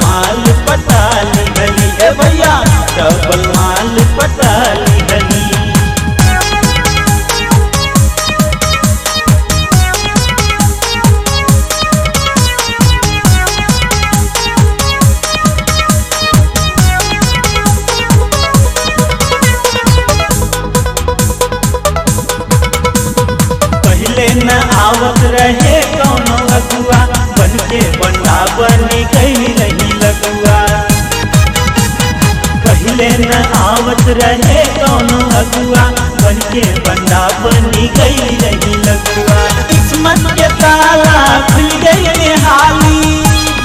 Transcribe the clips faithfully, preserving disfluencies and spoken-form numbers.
माल पटाली गली ए भैया डबल माल पटाली गली। पहले न आवत रहे कौनो अगुआ बनके बंडा बनी गई रही लगुआ। पहले न आवत रहे कौनो अगुआ बनके बंडा बनी गई रही लगुआ। किस्मत के ताला खुल गई निहाली,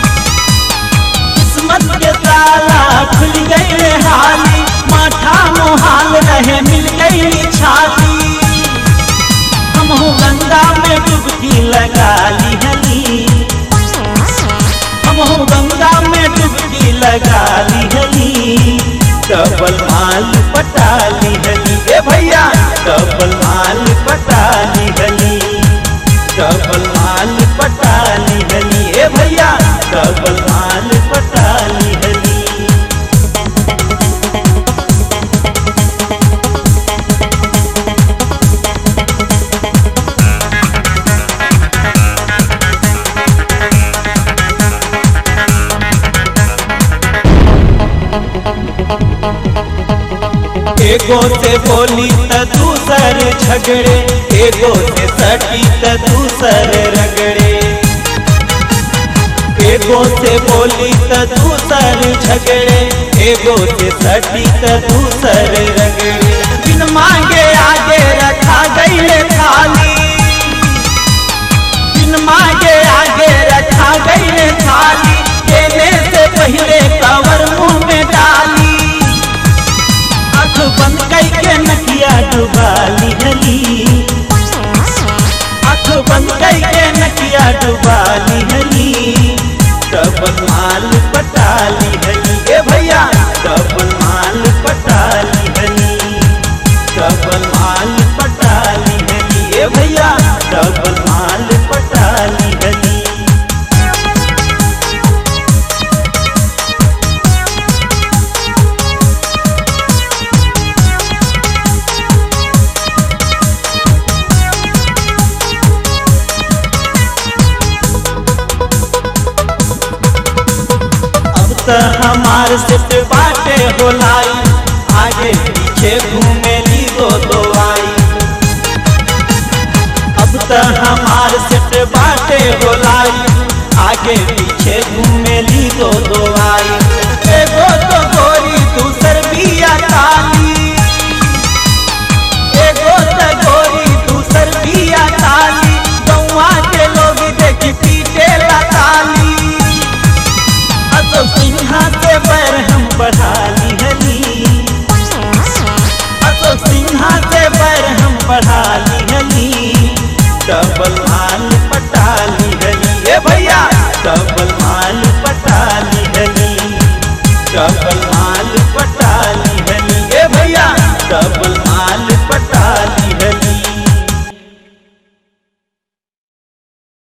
किस्मत के ताला खुल गई निहाली। माथा मुहाल रहे मिल गई छाती, गंगा में डुबकी लगा ली हली, हम गंगा में डुबकी लगा ली हली। डबल माल पटाली हली ए भैया डबल माल पटाली हली, डबल माल पटाली हली ए भैया डबल माल पटाली हली। एगो से बोली त दूसर झगड़े, एगो से सटी त दूसर रगड़े। एगो से बोली त दूसर झगड़े, एगो से सटी त दूसर रगड़े। बिन मांगे आगे रखा गई थाली, बिन मांगे आगे रखा गई थाली। देने से पहले कवर मुंह में डाली, बंद करके नकिया डुबाली हली, आँख बंद करके नकिया डुबाली हली। डबल माल पटाली हली ए भैया डबल माल पटाली हली, डबल माल पटाली हली ए भैया डबल माल पटाली हली। हमार सिट बाटे होलाई, आगे पीछे घूमे ली दो दो आई। अब तो हमार सिट बाटे होलाई, आगे पीछे घूमे ली दो दो आई। एगो तो गोरी दूसर बिया काली, एगो तो गोरी दूसर बिया काली। गौवा के लोग देखी पीटे ला ताली, सिन्हा से पैर हम बढ़ा ली हली, अशोक सिन्हा से पैर हम बढ़ा ली हली। डबल माल